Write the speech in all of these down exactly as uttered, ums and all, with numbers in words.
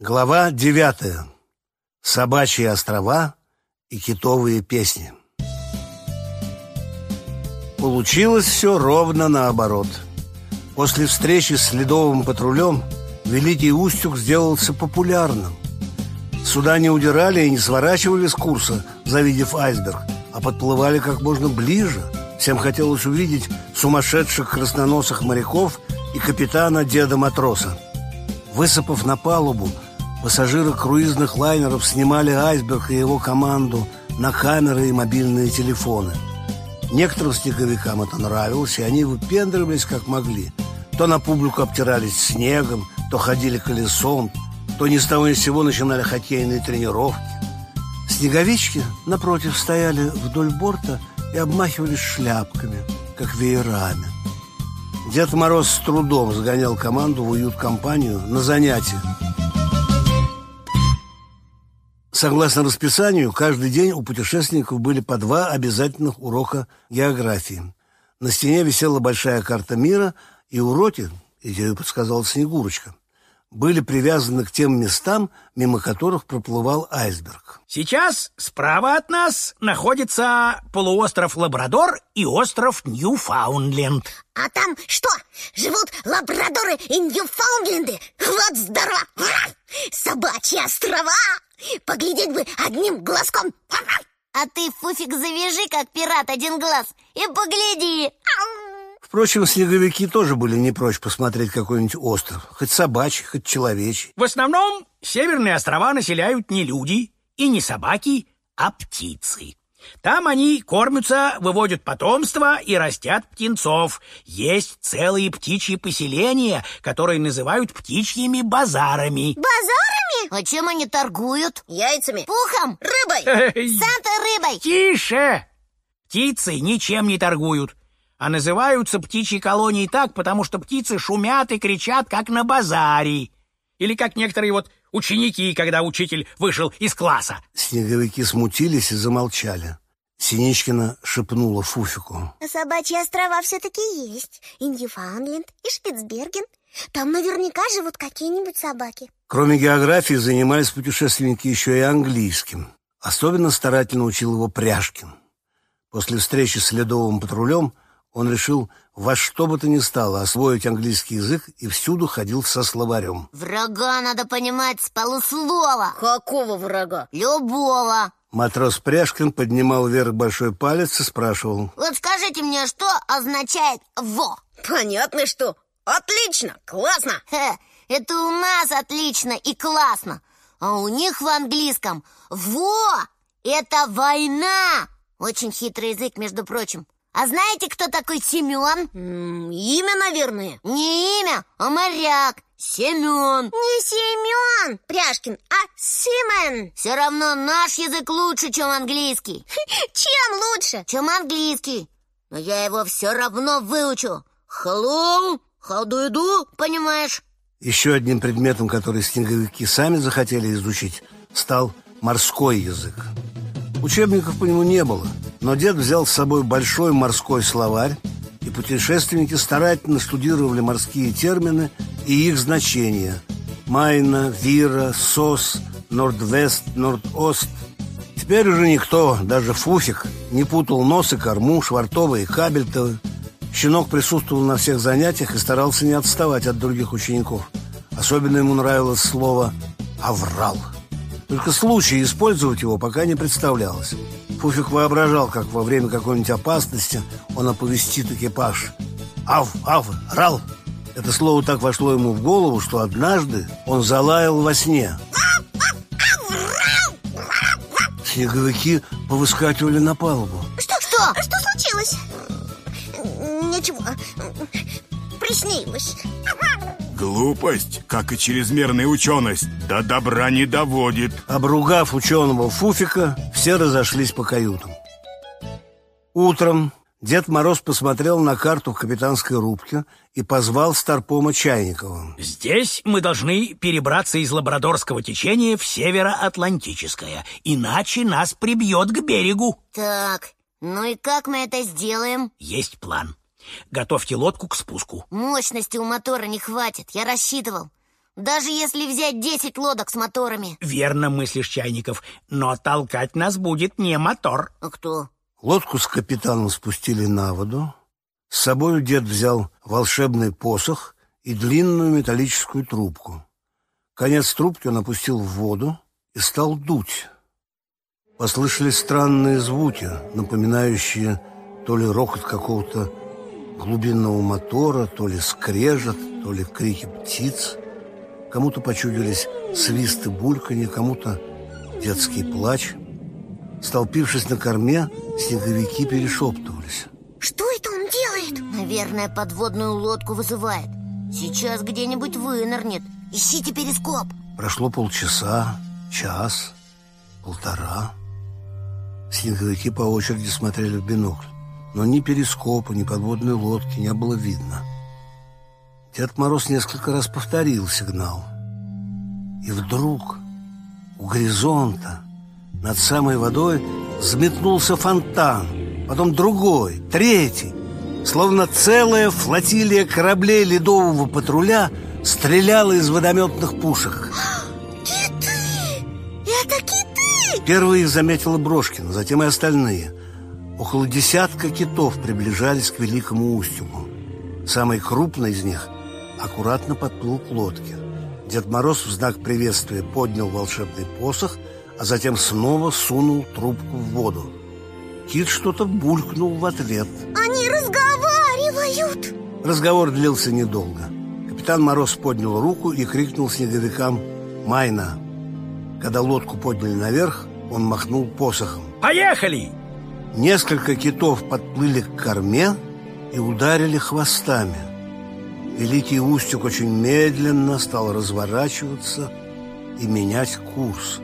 Глава девятая. Собачьи острова и китовые песни. Получилось все ровно наоборот. После встречи с ледовым патрулем Великий Устюг сделался популярным. Суда не удирали и не сворачивали с курса, завидев айсберг, а подплывали как можно ближе. Всем хотелось увидеть сумасшедших красноносых моряков и капитана Деда-матроса. Высыпав на палубу, пассажиры круизных лайнеров снимали айсберг и его команду на камеры и мобильные телефоны. Некоторым снеговикам это нравилось, и они выпендривались как могли. То на публику обтирались снегом, то ходили колесом, то ни с того ни с сего начинали хоккейные тренировки. Снеговички, напротив, стояли вдоль борта и обмахивались шляпками, как веерами. Дед Мороз с трудом загонял команду в уют-компанию на занятия. Согласно расписанию, каждый день у путешественников были по два обязательных урока географии. На стене висела большая карта мира, и уроки, идею подсказала Снегурочка, были привязаны к тем местам, мимо которых проплывал айсберг. Сейчас справа от нас находится полуостров Лабрадор и остров Ньюфаундленд. А там что, живут лабрадоры и ньюфаундленды? Вот здорово! Собачьи острова! Поглядеть бы одним глазком. А ты, Фуфик, завяжи, как пират, один глаз и погляди. Впрочем, снеговики тоже были не прочь посмотреть какой-нибудь остров, хоть собачий, хоть человечий. В основном северные острова населяют не люди и не собаки, а птицы. Там они кормятся, выводят потомство и растят птенцов. Есть целые птичьи поселения, которые называют птичьими базарами. Базарами? А чем они торгуют? Яйцами. Пухом? Рыбой. Сантой рыбой. Тише! Птицы ничем не торгуют, а называются птичьи колонии так, потому что птицы шумят и кричат, как на базаре. Или как некоторые вот ученики, когда учитель вышел из класса. Снеговики смутились и замолчали. Синичкина шепнула Фуфику: собачьи острова все-таки есть. И Ньюфаундленд, и Шпицберген. Там наверняка живут какие-нибудь собаки. Кроме географии занимались путешественники еще и английским. Особенно старательно учил его Пряжкин. После встречи с ледовым патрулем он решил во что бы то ни стало освоить английский язык и всюду ходил со словарем. Врага надо понимать с полуслова. Какого врага? Любого. Матрос Пряжкин поднимал вверх большой палец и спрашивал: вот скажите мне, что означает «во»? Понятно, что. Отлично, классно. Хе, это у нас отлично и классно. А у них в английском «во» — это война. Очень хитрый язык, между прочим. А знаете, кто такой Семен? М-м, имя, наверное. Не имя, а моряк. Семен. Не Семен, Пряжкин, а Симен. Все равно наш язык лучше, чем английский. Чем лучше? Чем английский. Но я его все равно выучу. Hello, how do you do, понимаешь? Еще одним предметом, который снеговики сами захотели изучить, стал морской язык. Учебников по нему не было, но дед взял с собой большой морской словарь, и путешественники старательно штудировали морские термины и их значения: майна, вира, сос, норд-вест, норд-ост. Теперь уже никто, даже Фуфик, не путал нос и корму, швартовы и кабельтовы. Щенок присутствовал на всех занятиях и старался не отставать от других учеников. Особенно ему нравилось слово «аврал». Только случая использовать его пока не представлялось. Фуфик воображал, как во время какой-нибудь опасности он оповестит экипаж: «Ав, ав, рал!» Это слово так вошло ему в голову, что однажды он залаял во сне. Снеговики повыскакивали на палубу. Что? Что? Что случилось? Ничего. Приснилось. Глупость, как и чрезмерная ученость, до добра не доводит. Обругав ученого Фуфика, все разошлись по каютам. Утром Дед Мороз посмотрел на карту в капитанской рубке и позвал старпома Чайникова. Здесь мы должны перебраться из Лабрадорского течения в Североатлантическое, иначе нас прибьет к берегу. Так, ну и как мы это сделаем? Есть план. Готовьте лодку к спуску. Мощности у мотора не хватит, я рассчитывал. Даже если взять десять лодок с моторами. Верно мыслишь, Чайников, но толкать нас будет не мотор. А кто? Лодку с капитаном спустили на воду. С собой дед взял волшебный посох и длинную металлическую трубку. Конец трубки он опустил в воду и стал дуть. Послышались странные звуки, напоминающие то ли рокот какого-то глубинного мотора, то ли скрежет, то ли крики птиц. Кому-то почудились свист и бульканье, кому-то детский плач. Столпившись на корме, снеговики перешептывались. Что это он делает? Наверное, подводную лодку вызывает. Сейчас где-нибудь вынырнет. Ищите перископ. Прошло полчаса, час, полтора. Снеговики по очереди смотрели в бинокль, но ни перископа, ни подводной лодки не было видно. Дед Мороз несколько раз повторил сигнал. И вдруг у горизонта над самой водой взметнулся фонтан, потом другой, третий. Словно целая флотилия кораблей ледового патруля стреляла из водометных пушек. Киты! Это киты! Первый их заметила Брошкина, затем и остальные. Около десятка китов приближались к Великому Устюгу. Самый крупный из них аккуратно подплыл к лодке. Дед Мороз в знак приветствия поднял волшебный посох, а затем снова сунул трубку в воду. Кит что-то булькнул в ответ. Они разговаривают! Разговор длился недолго. Капитан Мороз поднял руку и крикнул снеговикам «Майна!». Когда лодку подняли наверх, он махнул посохом. Поехали! Несколько китов подплыли к корме и ударили хвостами. Великий Устюг очень медленно стал разворачиваться и менять курс.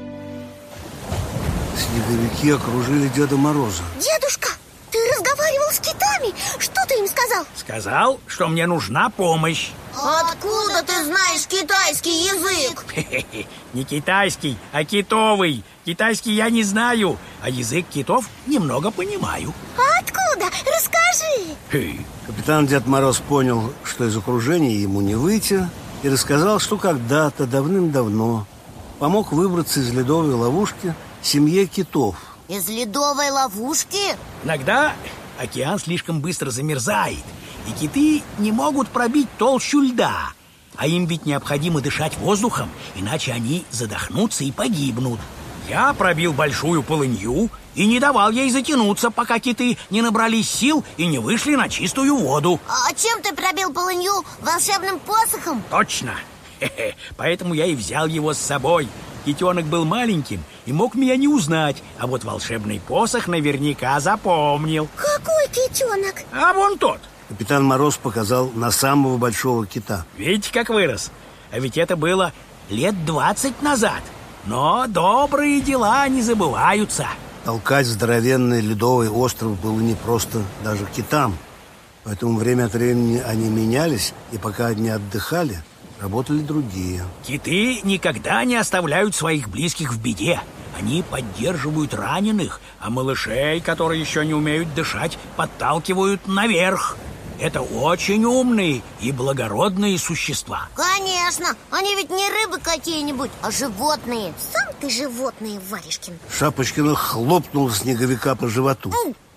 Снеговики окружили Деда Мороза. Дедушка, ты разговаривал с китами? Что ты им сказал? Сказал, что мне нужна помощь. Откуда ты знаешь китайский язык? Хе-хе-хе. Не китайский, а китовый. Китайский я не знаю, а язык китов немного понимаю. А откуда? Расскажи. Хе. Капитан Дед Мороз понял, что из окружения ему не выйти, и рассказал, что когда-то давным-давно помог выбраться из ледовой ловушки семье китов. Из ледовой ловушки? Иногда океан слишком быстро замерзает, и киты не могут пробить толщу льда. А им ведь необходимо дышать воздухом, иначе они задохнутся и погибнут. Я пробил большую полынью и не давал ей затянуться, пока киты не набрались сил и не вышли на чистую воду. А чем ты пробил полынью? Волшебным посохом? Точно. Хе-хе. Поэтому я и взял его с собой. Китенок был маленьким и мог меня не узнать, а вот волшебный посох наверняка запомнил. Какой китенок? А вон тот. Капитан Мороз показал на самого большого кита. Видите, как вырос? А ведь это было лет двадцать назад. Но добрые дела не забываются. Толкать здоровенный ледовый остров было непросто даже китам. Поэтому время от времени они менялись, и пока одни отдыхали, работали другие. Киты никогда не оставляют своих близких в беде. Они поддерживают раненых, а малышей, которые еще не умеют дышать, подталкивают наверх. Это очень умные и благородные существа. Конечно, они ведь не рыбы какие-нибудь, а животные. Сам ты животное, Варежкин. Шапочкина хлопнула снеговика по животу.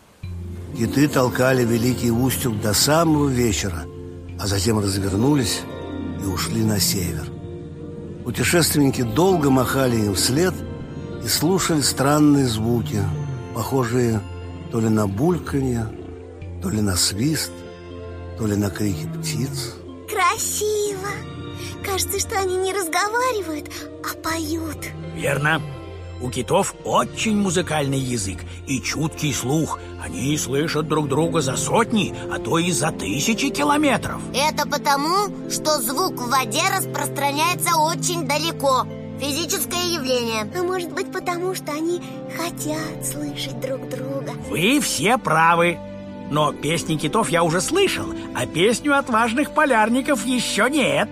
Киты толкали Великий Устюг до самого вечера, а затем развернулись и ушли на север. Путешественники долго махали им вслед и слушали странные звуки, похожие то ли на бульканье, то ли на свист, то ли на крики птиц. Красиво. Кажется, что они не разговаривают, а поют. Верно. У китов очень музыкальный язык и чуткий слух. Они слышат друг друга за сотни, а то и за тысячи километров. Это потому, что звук в воде распространяется очень далеко. Физическое явление. А может быть, потому что они хотят слышать друг друга. Вы все правы. Но песни китов я уже слышал, а песню отважных полярников еще нет.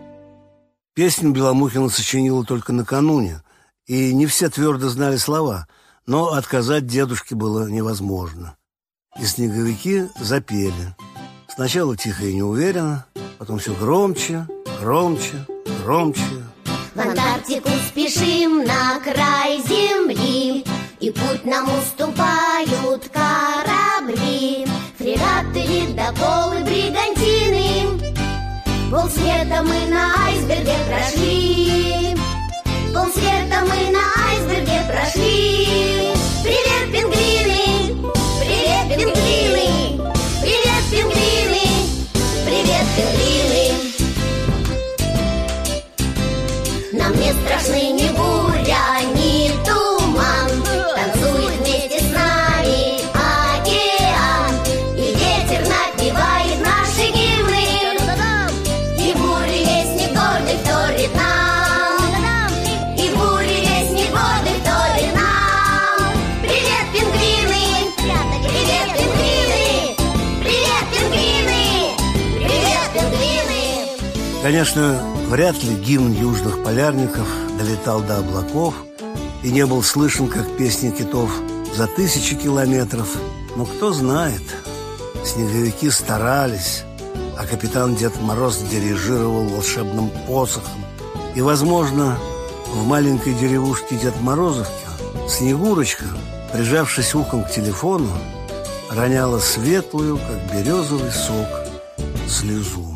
Песню Беломухина сочинила только накануне, и не все твердо знали слова, но отказать дедушке было невозможно. И снеговики запели. Сначала тихо и неуверенно, потом все громче, громче, громче. В Антарктику спешим на край земли, и путь нам уступают корабли, фрегаты, ледоколы, бригантины. Полсвета мы на айсберге прошли, полсвета мы на айсберге прошли. Привет, пингвины! Привет, пингвины! Привет, пингвины! Привет, пингвины! Нам не страшны ни буря, ни туман. Танцует вместе с нами океан, и ветер напевает наши гимны. И бури вестник гордый вторит нам, и бури вестник гордый вторит нам. Привет, пингвины! Привет, пингвины! Привет, пингвины! Привет, пингвины! Конечно, вряд ли гимн южных полярников долетал до облаков и не был слышен, как песни китов, за тысячи километров. Но кто знает, снеговики старались, а капитан Дед Мороз дирижировал волшебным посохом. И, возможно, в маленькой деревушке Дед Морозовке Снегурочка, прижавшись ухом к телефону, роняла светлую, как березовый сок, слезу.